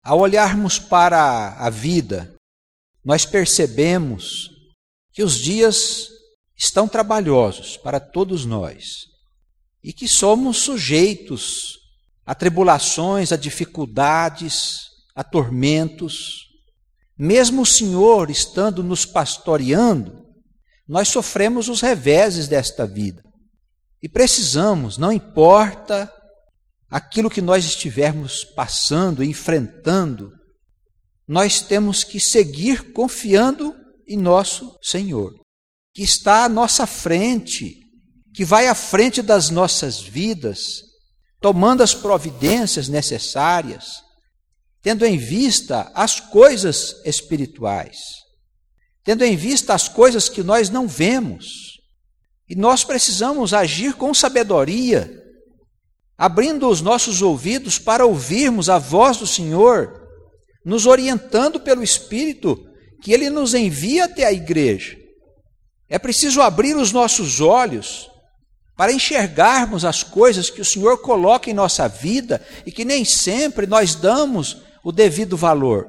Ao olharmos para a vida, nós percebemos que os dias estão trabalhosos para todos nós e que somos sujeitos a tribulações, a dificuldades, a tormentos. Mesmo o Senhor estando nos pastoreando, nós sofremos os reveses desta vida. E precisamos, não importa aquilo que nós estivermos passando, enfrentando, nós temos que seguir confiando em nosso Senhor, que está à nossa frente, que vai à frente das nossas vidas, tomando as providências necessárias, tendo em vista as coisas espirituais, tendo em vista as coisas que nós não vemos. E nós precisamos agir com sabedoria, abrindo os nossos ouvidos para ouvirmos a voz do Senhor, nos orientando pelo Espírito que Ele nos envia até a igreja. É preciso abrir os nossos olhos para enxergarmos as coisas que o Senhor coloca em nossa vida e que nem sempre nós damos o devido valor.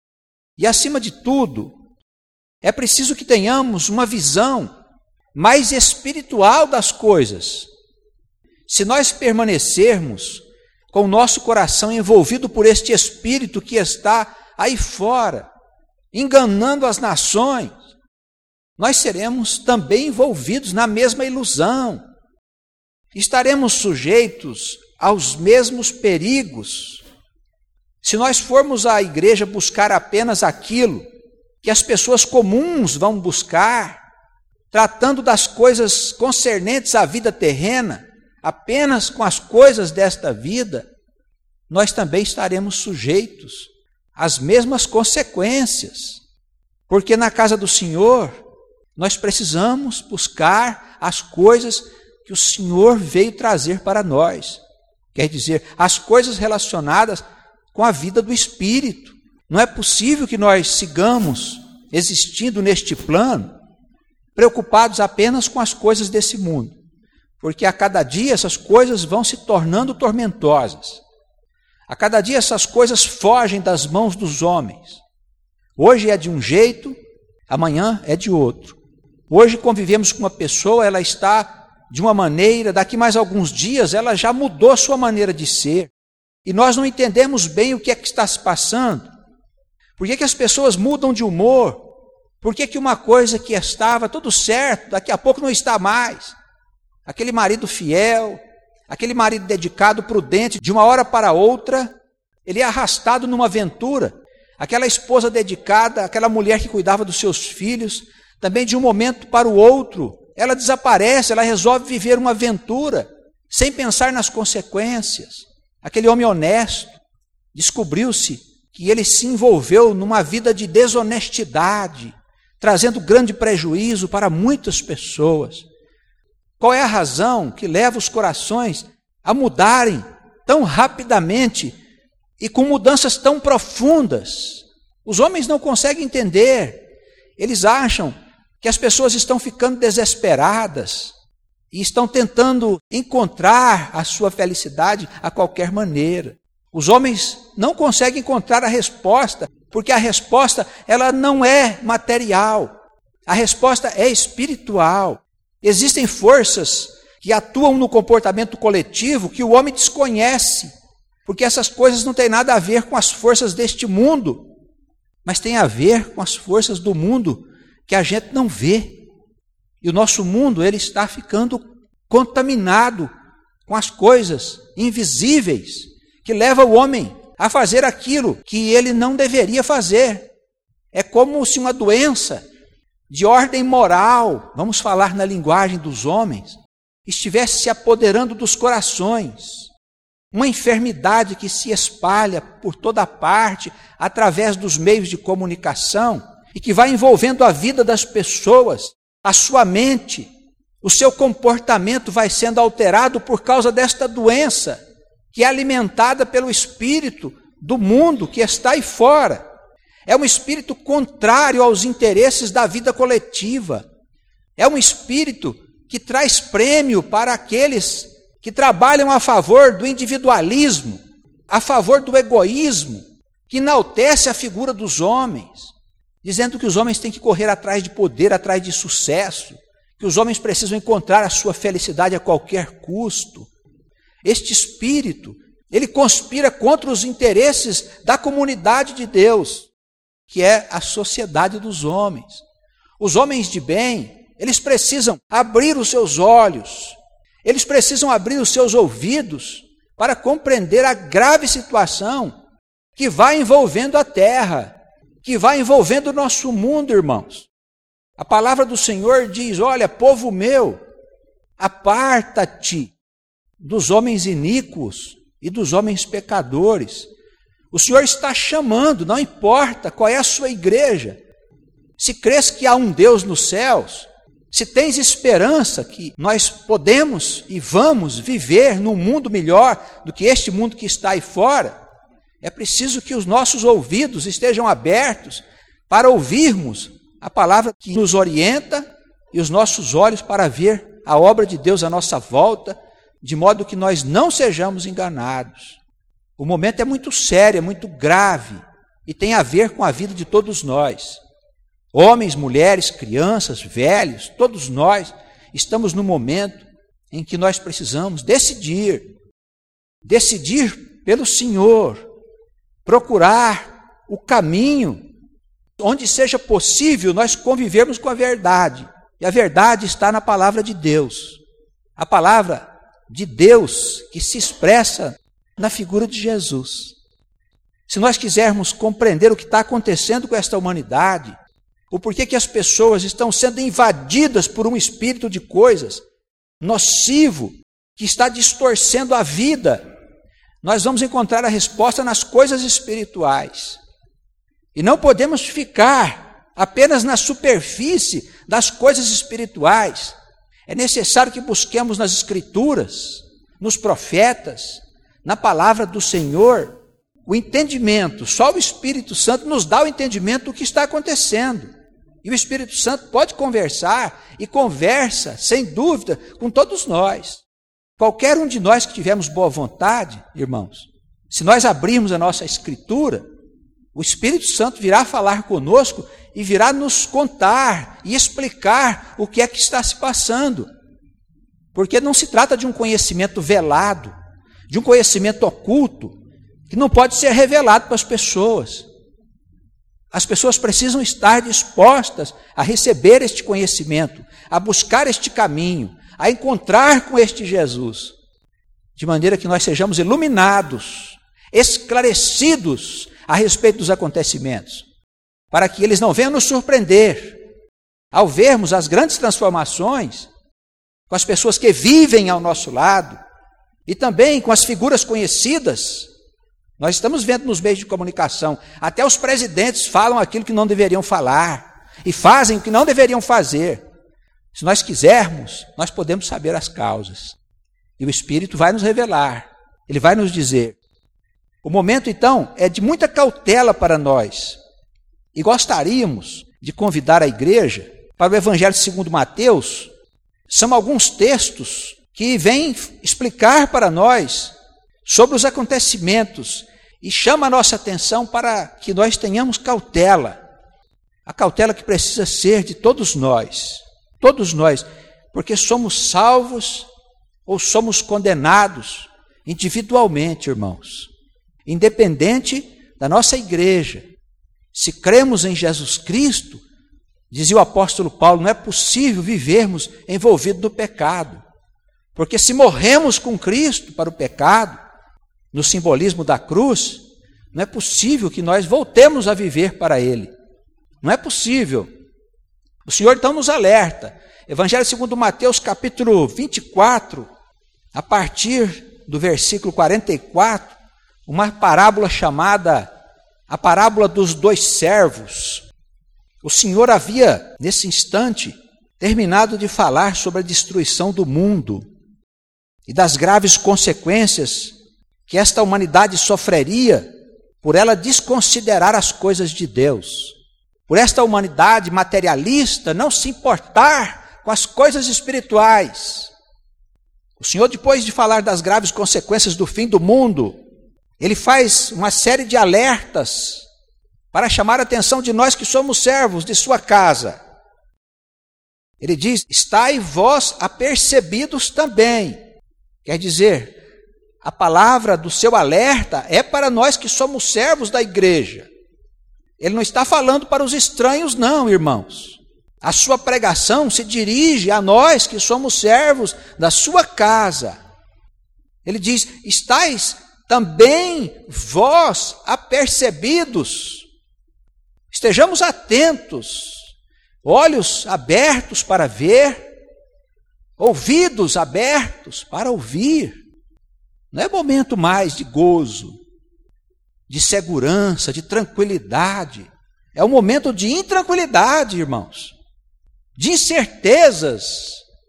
E acima de tudo, é preciso que tenhamos uma visão mais espiritual das coisas. Se nós permanecermos com o nosso coração envolvido por este espírito que está aí fora, enganando as nações, nós seremos também envolvidos na mesma ilusão. Estaremos sujeitos aos mesmos perigos. Se nós formos à igreja buscar apenas aquilo que as pessoas comuns vão buscar, tratando das coisas concernentes à vida terrena, apenas com as coisas desta vida, nós também estaremos sujeitos às mesmas consequências. Porque na casa do Senhor, nós precisamos buscar as coisas que o Senhor veio trazer para nós. Quer dizer, as coisas relacionadas com a vida do Espírito. Não é possível que nós sigamos existindo neste plano, preocupados apenas com as coisas desse mundo, porque a cada dia essas coisas vão se tornando tormentosas. A cada dia essas coisas fogem das mãos dos homens. Hoje é de um jeito, amanhã é de outro. Hoje convivemos com uma pessoa, ela está de uma maneira, daqui mais alguns dias ela já mudou sua maneira de ser. E nós não entendemos bem o que é que está se passando. Por que as pessoas mudam de humor? Por que uma coisa que estava tudo certo, daqui a pouco não está mais? Aquele marido fiel, aquele marido dedicado, prudente, de uma hora para outra, ele é arrastado numa aventura. Aquela esposa dedicada, aquela mulher que cuidava dos seus filhos, também de um momento para o outro, ela desaparece, ela resolve viver uma aventura, sem pensar nas consequências. Aquele homem honesto, descobriu-se que ele se envolveu numa vida de desonestidade, trazendo grande prejuízo para muitas pessoas. Qual é a razão que leva os corações a mudarem tão rapidamente e com mudanças tão profundas? Os homens não conseguem entender. Eles acham que as pessoas estão ficando desesperadas e estão tentando encontrar a sua felicidade a qualquer maneira. Os homens não conseguem encontrar a resposta, porque a resposta ela não é material, a resposta é espiritual. Existem forças que atuam no comportamento coletivo que o homem desconhece, porque essas coisas não têm nada a ver com as forças deste mundo, mas tem a ver com as forças do mundo que a gente não vê. E o nosso mundo ele está ficando contaminado com as coisas invisíveis que levam o homem a fazer aquilo que ele não deveria fazer. É como se uma doença de ordem moral, vamos falar na linguagem dos homens, estivesse se apoderando dos corações. Uma enfermidade que se espalha por toda parte através dos meios de comunicação e que vai envolvendo a vida das pessoas, a sua mente, o seu comportamento vai sendo alterado por causa desta doença, que é alimentada pelo espírito do mundo que está aí fora. É um espírito contrário aos interesses da vida coletiva. É um espírito que traz prêmio para aqueles que trabalham a favor do individualismo, a favor do egoísmo, que enaltece a figura dos homens, dizendo que os homens têm que correr atrás de poder, atrás de sucesso, que os homens precisam encontrar a sua felicidade a qualquer custo. Este espírito, ele conspira contra os interesses da comunidade de Deus, que é a sociedade dos homens. Os homens de bem, eles precisam abrir os seus olhos, eles precisam abrir os seus ouvidos para compreender a grave situação que vai envolvendo a terra, que vai envolvendo o nosso mundo, irmãos. A palavra do Senhor diz: olha, povo meu, aparta-te dos homens iníquos e dos homens pecadores. O Senhor está chamando, não importa qual é a sua igreja. Se crês que há um Deus nos céus, se tens esperança que nós podemos e vamos viver num mundo melhor do que este mundo que está aí fora, é preciso que os nossos ouvidos estejam abertos para ouvirmos a palavra que nos orienta e os nossos olhos para ver a obra de Deus à nossa volta, de modo que nós não sejamos enganados. O momento é muito sério, é muito grave e tem a ver com a vida de todos nós. Homens, mulheres, crianças, velhos, todos nós estamos no momento em que nós precisamos decidir pelo Senhor, procurar o caminho onde seja possível nós convivermos com a verdade. E a verdade está na palavra de Deus. A palavra de Deus que se expressa na figura de Jesus. Se nós quisermos compreender o que está acontecendo com esta humanidade, o porquê que as pessoas estão sendo invadidas por um espírito de coisas nocivo que está distorcendo a vida, nós vamos encontrar a resposta nas coisas espirituais. E não podemos ficar apenas na superfície das coisas espirituais. É necessário que busquemos nas Escrituras, nos profetas, na palavra do Senhor, o entendimento. Só o Espírito Santo nos dá o entendimento do que está acontecendo. E o Espírito Santo pode conversar e conversa, sem dúvida, com todos nós. Qualquer um de nós que tivermos boa vontade, irmãos, se nós abrirmos a nossa Escritura, o Espírito Santo virá falar conosco e virá nos contar e explicar o que é que está se passando. Porque não se trata de um conhecimento velado, de um conhecimento oculto, que não pode ser revelado para as pessoas. As pessoas precisam estar dispostas a receber este conhecimento, a buscar este caminho, a encontrar com este Jesus, de maneira que nós sejamos iluminados, esclarecidos a respeito dos acontecimentos, para que eles não venham nos surpreender ao vermos as grandes transformações com as pessoas que vivem ao nosso lado e também com as figuras conhecidas. Nós estamos vendo nos meios de comunicação, até os presidentes falam aquilo que não deveriam falar e fazem o que não deveriam fazer. Se nós quisermos, nós podemos saber as causas. E o Espírito vai nos revelar, ele vai nos dizer. O momento, então, é de muita cautela para nós. E gostaríamos de convidar a igreja para o Evangelho segundo Mateus. São alguns textos que vêm explicar para nós sobre os acontecimentos e chama a nossa atenção para que nós tenhamos cautela. A cautela que precisa ser de todos nós, porque somos salvos ou somos condenados individualmente, irmãos. Independente da nossa igreja, se cremos em Jesus Cristo, dizia o apóstolo Paulo, não é possível vivermos envolvidos no pecado, porque se morremos com Cristo para o pecado, no simbolismo da cruz, não é possível que nós voltemos a viver para Ele, não é possível. O Senhor então nos alerta, Evangelho segundo Mateus capítulo 24, a partir do versículo 44, uma parábola chamada a parábola dos dois servos. O Senhor havia, nesse instante, terminado de falar sobre a destruição do mundo e das graves consequências que esta humanidade sofreria por ela desconsiderar as coisas de Deus, por esta humanidade materialista não se importar com as coisas espirituais. O Senhor, depois de falar das graves consequências do fim do mundo, Ele faz uma série de alertas para chamar a atenção de nós que somos servos de sua casa. Ele diz: estai vós apercebidos também. Quer dizer, a palavra do seu alerta é para nós que somos servos da igreja. Ele não está falando para os estranhos, não, irmãos. A sua pregação se dirige a nós que somos servos da sua casa. Ele diz: estais também vós apercebidos. Estejamos atentos, olhos abertos para ver, ouvidos abertos para ouvir. Não é momento mais de gozo, de segurança, de tranquilidade. É um momento de intranquilidade, irmãos, de incertezas.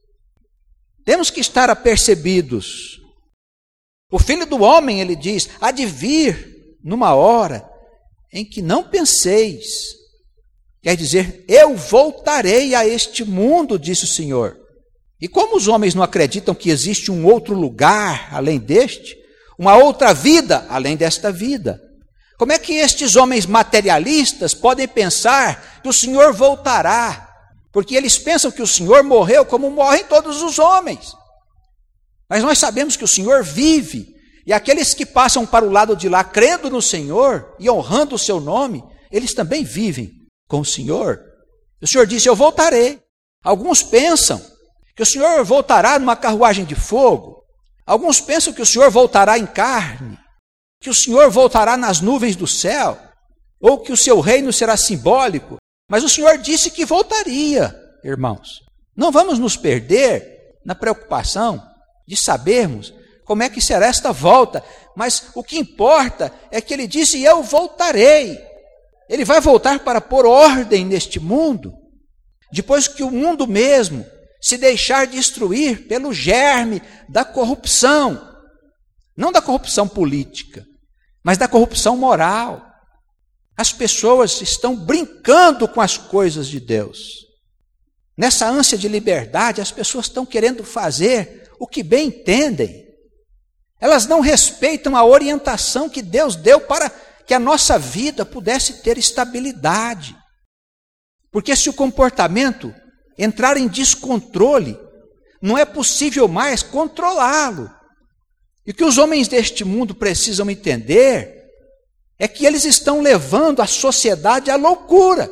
Temos que estar apercebidos. O Filho do Homem, ele diz, há de vir numa hora em que não penseis. Quer dizer, eu voltarei a este mundo, disse o Senhor. E como os homens não acreditam que existe um outro lugar além deste, uma outra vida além desta vida, como é que estes homens materialistas podem pensar que o Senhor voltará? Porque eles pensam que o Senhor morreu como morrem todos os homens. Mas nós sabemos que o Senhor vive, e aqueles que passam para o lado de lá crendo no Senhor e honrando o seu nome, eles também vivem com o Senhor. O Senhor disse: eu voltarei. Alguns pensam que o Senhor voltará numa carruagem de fogo. Alguns pensam que o Senhor voltará em carne, que o Senhor voltará nas nuvens do céu, ou que o seu reino será simbólico. Mas o Senhor disse que voltaria, irmãos. Não vamos nos perder na preocupação de sabermos como é que será esta volta, mas o que importa é que ele disse: eu voltarei. Ele vai voltar para pôr ordem neste mundo, depois que o mundo mesmo se deixar destruir pelo germe da corrupção, não da corrupção política, mas da corrupção moral. As pessoas estão brincando com as coisas de Deus. Nessa ânsia de liberdade, as pessoas estão querendo fazer o que bem entendem. Elas não respeitam a orientação que Deus deu para que a nossa vida pudesse ter estabilidade. Porque se o comportamento entrar em descontrole, não é possível mais controlá-lo. E o que os homens deste mundo precisam entender é que eles estão levando a sociedade à loucura.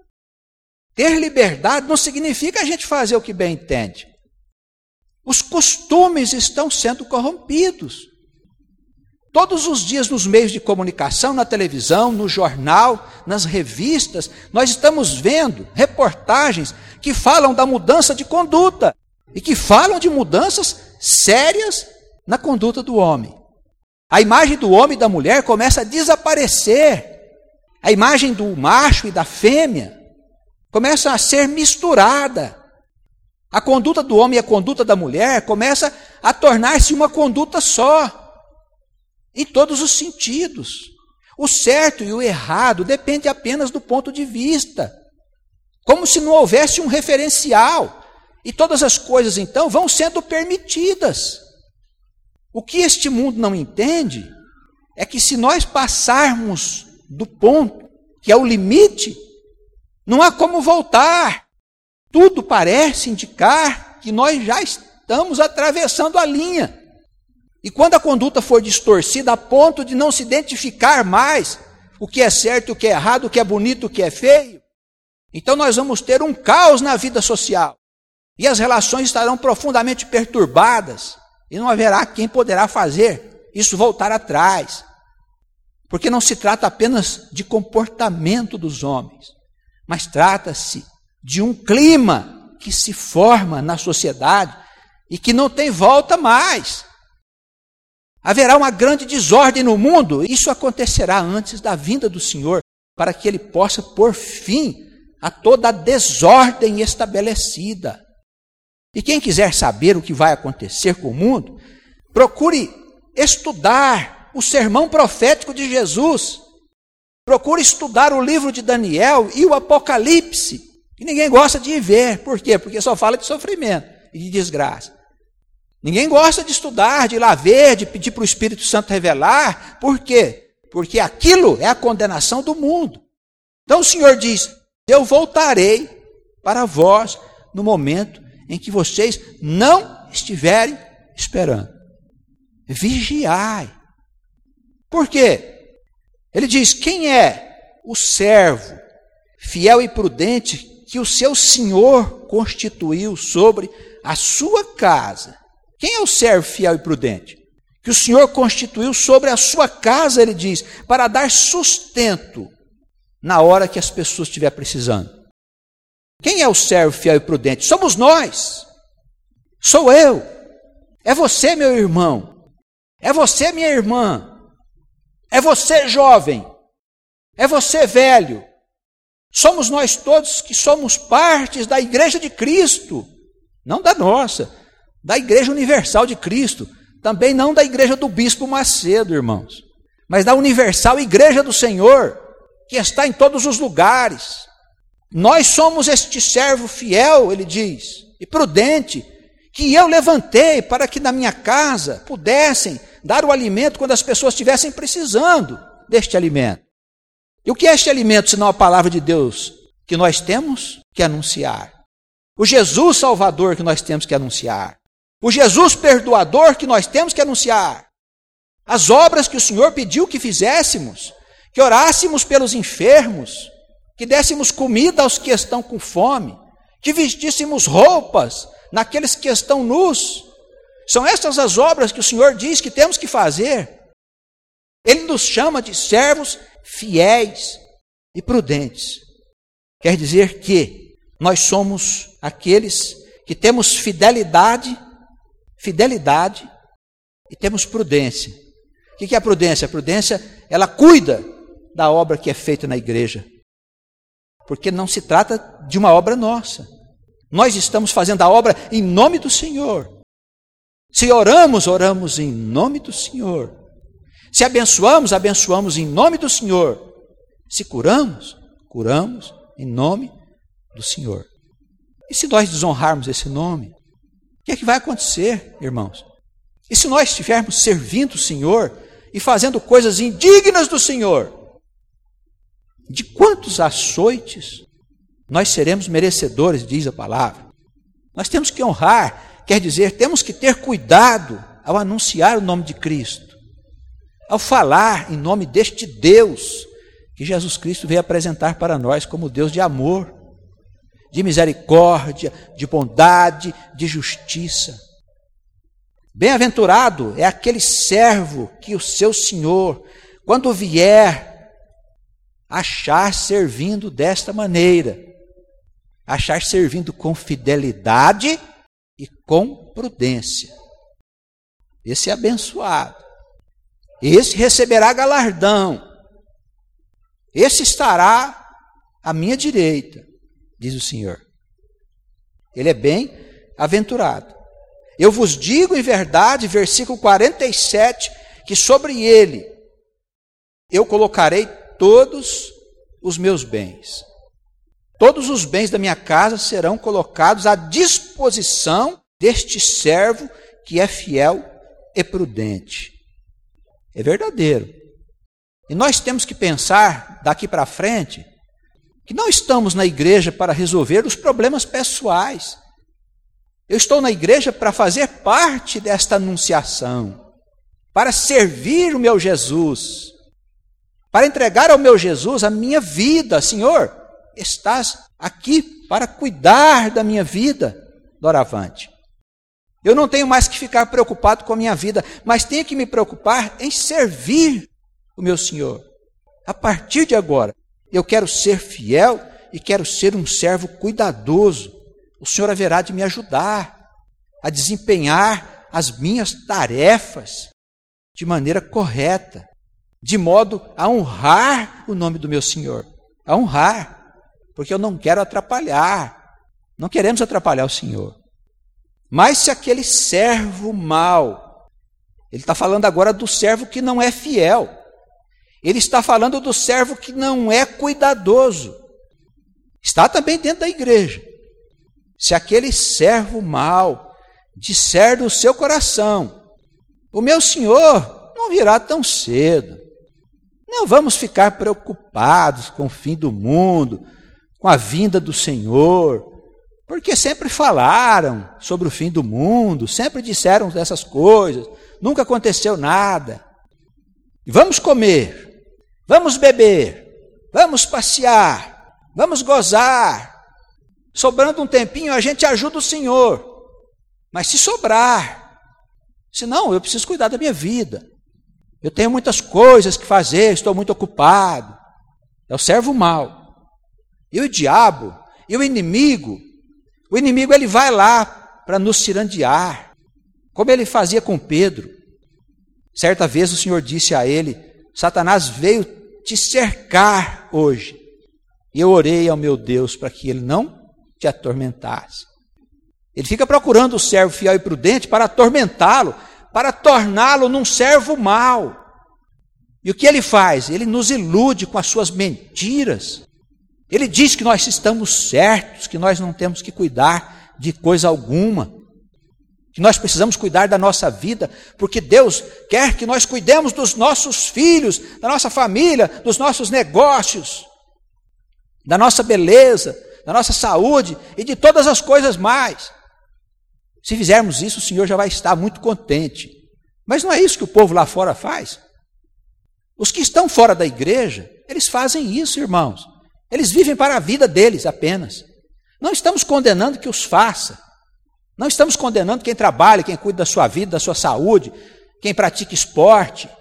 Ter liberdade não significa a gente fazer o que bem entende. Os costumes estão sendo corrompidos. Todos os dias nos meios de comunicação, na televisão, no jornal, nas revistas, nós estamos vendo reportagens que falam da mudança de conduta e que falam de mudanças sérias na conduta do homem. A imagem do homem e da mulher começa a desaparecer. A imagem do macho e da fêmea começa a ser misturada. A conduta do homem e a conduta da mulher começa a tornar-se uma conduta só, em todos os sentidos. O certo e o errado depende apenas do ponto de vista, como se não houvesse um referencial, e todas as coisas então vão sendo permitidas. O que este mundo não entende é que se nós passarmos do ponto, que é o limite, não há como voltar. Tudo parece indicar que nós já estamos atravessando a linha. E quando a conduta for distorcida a ponto de não se identificar mais o que é certo e o que é errado, o que é bonito e o que é feio, então nós vamos ter um caos na vida social. E as relações estarão profundamente perturbadas. E não haverá quem poderá fazer isso voltar atrás. Porque não se trata apenas de comportamento dos homens, mas trata-se de um clima que se forma na sociedade e que não tem volta mais. Haverá uma grande desordem no mundo. Isso acontecerá antes da vinda do Senhor, para que Ele possa pôr fim a toda a desordem estabelecida. E quem quiser saber o que vai acontecer com o mundo, procure estudar o sermão profético de Jesus. Procure estudar o livro de Daniel e o Apocalipse, que ninguém gosta de ver. Por quê? Porque só fala de sofrimento e de desgraça. Ninguém gosta de estudar, de ir lá ver, de pedir para o Espírito Santo revelar. Por quê? Porque aquilo é a condenação do mundo. Então o Senhor diz: eu voltarei para vós no momento em que vocês não estiverem esperando. Vigiai. Por quê? Ele diz: quem é o servo fiel e prudente que o seu Senhor constituiu sobre a sua casa? Quem é o servo fiel e prudente que o Senhor constituiu sobre a sua casa, ele diz, para dar sustento na hora que as pessoas estiverem precisando? Quem é o servo fiel e prudente? Somos nós. Sou eu. É você, meu irmão. É você, minha irmã. É você, jovem. É você, velho. Somos nós todos que somos partes da igreja de Cristo. Não da nossa, da igreja universal de Cristo. Também não da igreja do bispo Macedo, irmãos, mas da universal igreja do Senhor, que está em todos os lugares. Nós somos este servo fiel, ele diz, e prudente, que eu levantei para que na minha casa pudessem dar o alimento quando as pessoas estivessem precisando deste alimento. E o que é este alimento, senão a palavra de Deus que nós temos que anunciar? O Jesus Salvador que nós temos que anunciar. O Jesus perdoador que nós temos que anunciar. As obras que o Senhor pediu que fizéssemos, que orássemos pelos enfermos, que dessemos comida aos que estão com fome, que vestíssemos roupas naqueles que estão nus. São estas as obras que o Senhor diz que temos que fazer. Ele nos chama de servos fiéis e prudentes. Quer dizer que nós somos aqueles que temos fidelidade e temos prudência. O que é a prudência? A prudência, ela cuida da obra que é feita na igreja. Porque não se trata de uma obra nossa. Nós estamos fazendo a obra em nome do Senhor. Se oramos, oramos em nome do Senhor. Se abençoamos, abençoamos em nome do Senhor. Se curamos, curamos em nome do Senhor. E se nós desonrarmos esse nome, o que é que vai acontecer, irmãos? E se nós estivermos servindo o Senhor e fazendo coisas indignas do Senhor, de quantos açoites nós seremos merecedores, diz a palavra. Nós temos que honrar, quer dizer, temos que ter cuidado ao anunciar o nome de Cristo, ao falar em nome deste Deus que Jesus Cristo veio apresentar para nós como Deus de amor, de misericórdia, de bondade, de justiça. Bem-aventurado é aquele servo que o seu Senhor, quando vier, achar servindo desta maneira, achar servindo com fidelidade e com prudência. Esse é abençoado. Esse receberá galardão. Esse estará à minha direita, diz o Senhor. Ele é bem-aventurado. Eu vos digo em verdade, versículo 47, que sobre ele eu colocarei todos os meus bens. Todos os bens da minha casa serão colocados à disposição deste servo que é fiel e prudente. É verdadeiro. E nós temos que pensar daqui para frente que não estamos na igreja para resolver os problemas pessoais. Eu estou na igreja para fazer parte desta anunciação, para servir o meu Jesus, para entregar ao meu Jesus a minha vida. Senhor, estás aqui para cuidar da minha vida, doravante. Eu não tenho mais que ficar preocupado com a minha vida, mas tenho que me preocupar em servir o meu Senhor. A partir de agora, eu quero ser fiel e quero ser um servo cuidadoso. O Senhor haverá de me ajudar a desempenhar as minhas tarefas de maneira correta, de modo a honrar o nome do meu Senhor. A honrar, porque eu não quero atrapalhar. Não queremos atrapalhar o Senhor. Mas se aquele servo mau, ele está falando agora do servo que não é fiel. Ele está falando do servo que não é cuidadoso. Está também dentro da igreja. Se aquele servo mau disser do seu coração: o meu Senhor não virá tão cedo. Não vamos ficar preocupados com o fim do mundo, com a vinda do Senhor, porque sempre falaram sobre o fim do mundo, sempre disseram dessas coisas, nunca aconteceu nada. Vamos comer, vamos beber, vamos passear, vamos gozar. Sobrando um tempinho, a gente ajuda o Senhor. Mas se sobrar, senão eu preciso cuidar da minha vida. Eu tenho muitas coisas que fazer, estou muito ocupado. É o servo mau. E o diabo, e o inimigo ele vai lá para nos tirandear, como ele fazia com Pedro. Certa vez o Senhor disse a ele: Satanás veio te cercar hoje. E eu orei ao meu Deus para que ele não te atormentasse. Ele fica procurando o servo fiel e prudente para atormentá-lo, para torná-lo num servo mau. E o que ele faz? Ele nos ilude com as suas mentiras. Ele diz que nós estamos certos, que nós não temos que cuidar de coisa alguma, que nós precisamos cuidar da nossa vida, porque Deus quer que nós cuidemos dos nossos filhos, da nossa família, dos nossos negócios, da nossa beleza, da nossa saúde e de todas as coisas mais. Se fizermos isso, o Senhor já vai estar muito contente. Mas não é isso que o povo lá fora faz. Os que estão fora da igreja, eles fazem isso, irmãos. Eles vivem para a vida deles apenas. Não estamos condenando que os faça. Não estamos condenando quem trabalha, quem cuida da sua vida, da sua saúde, quem pratica esporte.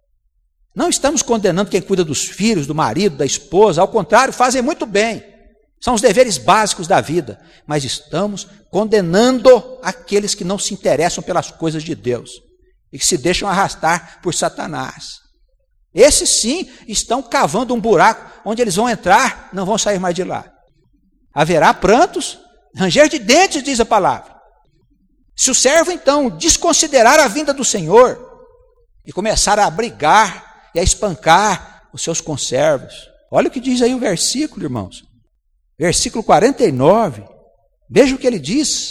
Não estamos condenando quem cuida dos filhos, do marido, da esposa. Ao contrário, fazem muito bem. São os deveres básicos da vida, mas estamos condenando aqueles que não se interessam pelas coisas de Deus e que se deixam arrastar por Satanás. Esses sim estão cavando um buraco onde eles vão entrar, não vão sair mais de lá. Haverá prantos, ranger de dentes, diz a palavra. Se o servo então desconsiderar a vinda do Senhor e começar a brigar e a espancar os seus conservos, olha o que diz aí o versículo, irmãos. Versículo 49, veja o que ele diz: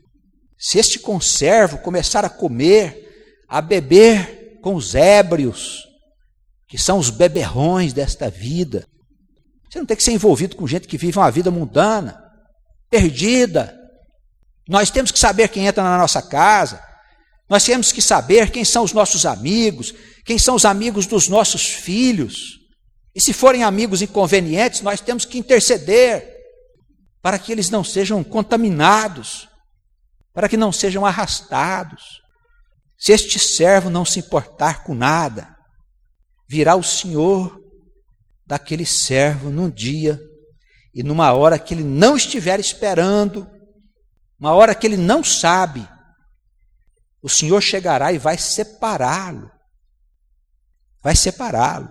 se este conservo começar a comer, a beber com os ébrios, que são os beberrões desta vida, você não tem que ser envolvido com gente que vive uma vida mundana, perdida. Nós temos que saber quem entra na nossa casa, nós temos que saber quem são os nossos amigos, quem são os amigos dos nossos filhos. E se forem amigos inconvenientes, nós temos que interceder para que eles não sejam contaminados, para que não sejam arrastados. Se este servo não se importar com nada, virá o Senhor daquele servo num dia e numa hora que ele não estiver esperando, uma hora que ele não sabe, o Senhor chegará e vai separá-lo. Vai separá-lo.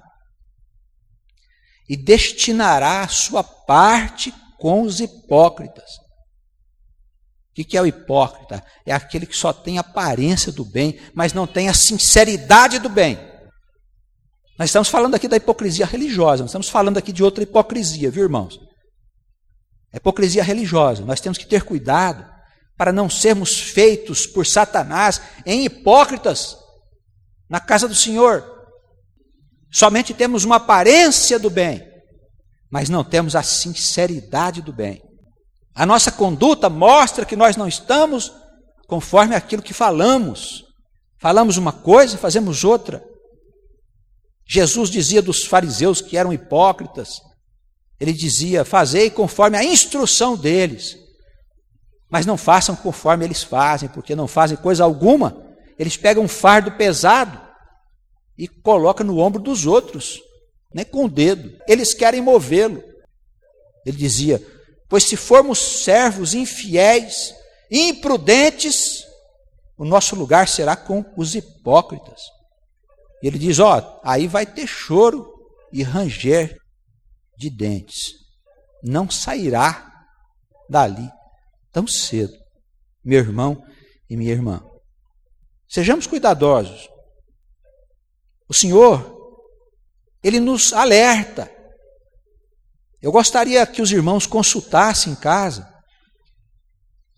E destinará a sua parte com os hipócritas. O que é o hipócrita? É aquele que só tem a aparência do bem, mas não tem a sinceridade do bem. Nós estamos falando aqui da hipocrisia religiosa, não estamos falando aqui de outra hipocrisia, viu, irmãos? A hipocrisia religiosa. Nós temos que ter cuidado para não sermos feitos por Satanás em hipócritas na casa do Senhor. Somente temos uma aparência do bem, mas não temos a sinceridade do bem. A nossa conduta mostra que nós não estamos conforme aquilo que falamos. Falamos uma coisa, fazemos outra. Jesus dizia dos fariseus que eram hipócritas. Ele dizia: fazei conforme a instrução deles, mas não façam conforme eles fazem, porque não fazem coisa alguma. Eles pegam um fardo pesado e colocam no ombro dos outros, nem com o dedo. Eles querem movê-lo. Ele dizia: pois se formos servos infiéis, imprudentes, o nosso lugar será com os hipócritas. E ele diz: aí vai ter choro e ranger de dentes. Não sairá dali tão cedo, meu irmão e minha irmã. Sejamos cuidadosos. O Senhor, Ele nos alerta. Eu gostaria que os irmãos consultassem em casa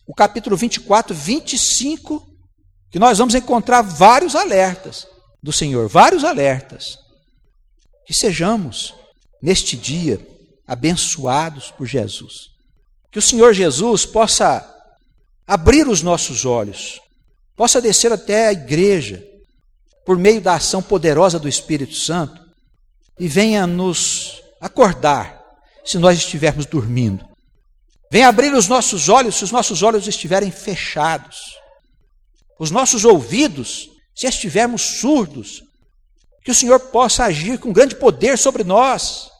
o capítulo 24, 25, que nós vamos encontrar vários alertas do Senhor, vários alertas. Que sejamos, neste dia, abençoados por Jesus. Que o Senhor Jesus possa abrir os nossos olhos, possa descer até a igreja, por meio da ação poderosa do Espírito Santo, e venha nos acordar, se nós estivermos dormindo. Venha abrir os nossos olhos, se os nossos olhos estiverem fechados. Os nossos ouvidos, se estivermos surdos. Que o Senhor possa agir com grande poder sobre nós.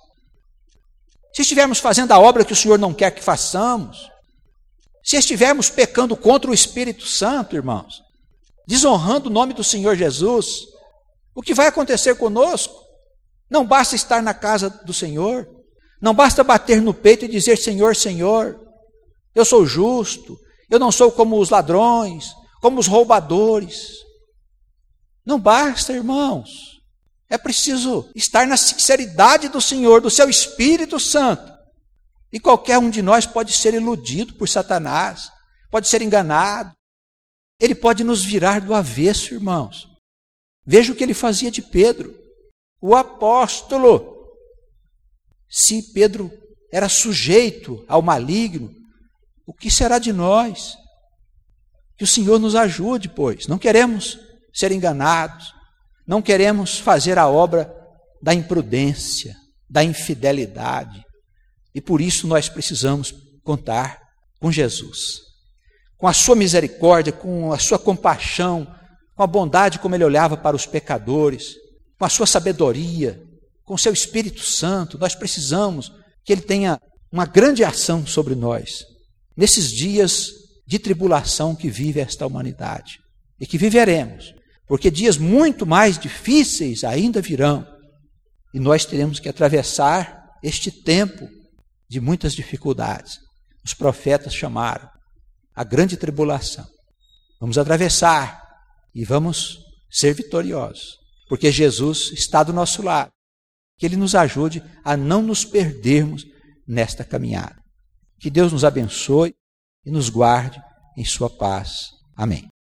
Se estivermos fazendo a obra que o Senhor não quer que façamos. Se estivermos pecando contra o Espírito Santo, irmãos, desonrando o nome do Senhor Jesus, o que vai acontecer conosco? Não basta estar na casa do Senhor, não basta bater no peito e dizer: Senhor, Senhor, eu sou justo, eu não sou como os ladrões, como os roubadores. Não basta, irmãos. É preciso estar na sinceridade do Senhor, do seu Espírito Santo. E qualquer um de nós pode ser iludido por Satanás, pode ser enganado. Ele pode nos virar do avesso, irmãos. Veja o que ele fazia de Pedro, o apóstolo. Se Pedro era sujeito ao maligno, o que será de nós? Que o Senhor nos ajude, pois. Não queremos ser enganados, não queremos fazer a obra da imprudência, da infidelidade. E por isso nós precisamos contar com Jesus. Com a sua misericórdia, com a sua compaixão, com a bondade como ele olhava para os pecadores, com a sua sabedoria, com o seu Espírito Santo. Nós precisamos que ele tenha uma grande ação sobre nós, nesses dias de tribulação que vive esta humanidade, e que viveremos, porque dias muito mais difíceis ainda virão, e nós teremos que atravessar este tempo de muitas dificuldades. Os profetas chamaram a grande tribulação. Vamos atravessar e vamos ser vitoriosos, porque Jesus está do nosso lado. Que ele nos ajude a não nos perdermos nesta caminhada. Que Deus nos abençoe e nos guarde em sua paz. Amém.